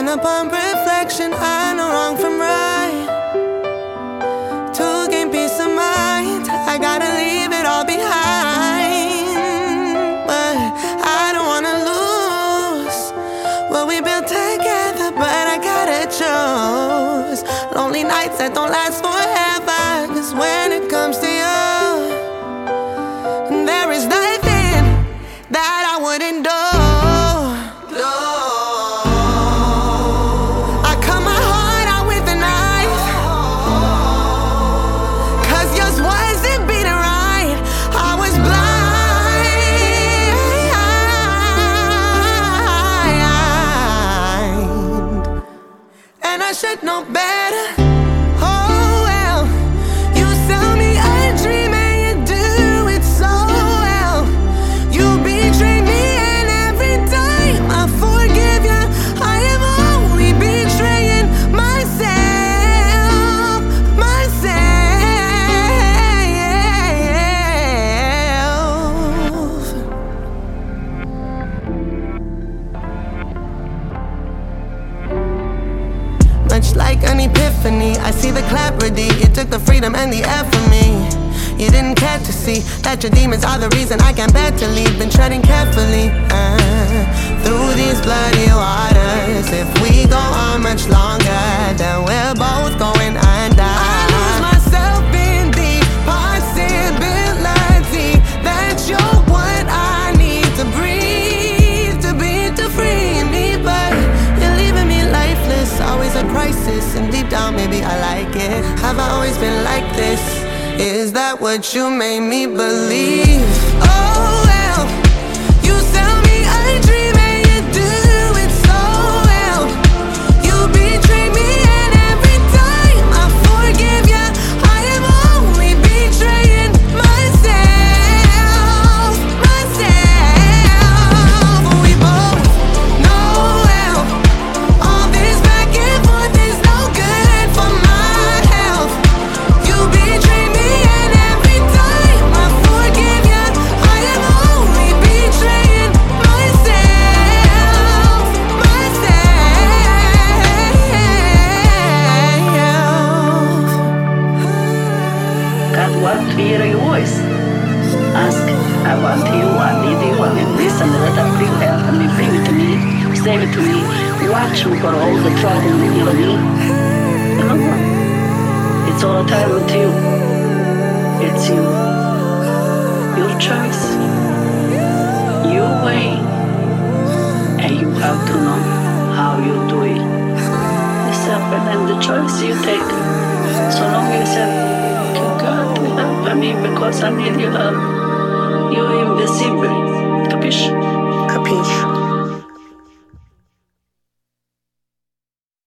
upon reflection, I know wrong from right. To gain peace of mind, I gotta leave it all behind. But I don't wanna lose what we built together, but I gotta choose lonely nights that don't last forever. 'Cause when it comes to you, there is nothing that I wouldn't do. I cut my heart out with a knife, 'cause yours wasn't beating right. I was blind, and I should know better. Oh well, you sell me a dream and you do it so well. You betray me and every time I forgive you, I am only betraying myself. Much like an epiphany, I see the clarity. You took the freedom and the air from me. You didn't care to see that your demons are the reason I can't bear to leave. Been treading carefully through these bloody waters. If we go on much longer, then we're both going under. I lose myself in the possibility that you're what I need to breathe, to free me. But you're leaving me lifeless, always a crisis. And deep down, maybe I like it. Have I always been like this? Is that what you made me believe? Oh well, you sell me a dream and you do it so well. You betray me and every time I forgive you, I am only betraying myself. We both know well, all this back and forth is no good for my health. You betray me and every time I forgive you, I am only betraying myself. God wants to hear your voice. Ask, I want you, I need you, I need this, and that. I bring help and you bring it to me, save it to me, watch me for all the trouble in you and me. It's all the time with you. It's you. Your choice. Your way. And you have to know how you do it. It's up and the choice you take. So long as you God help me because I need your help. You're invisible. Capiche? Capiche?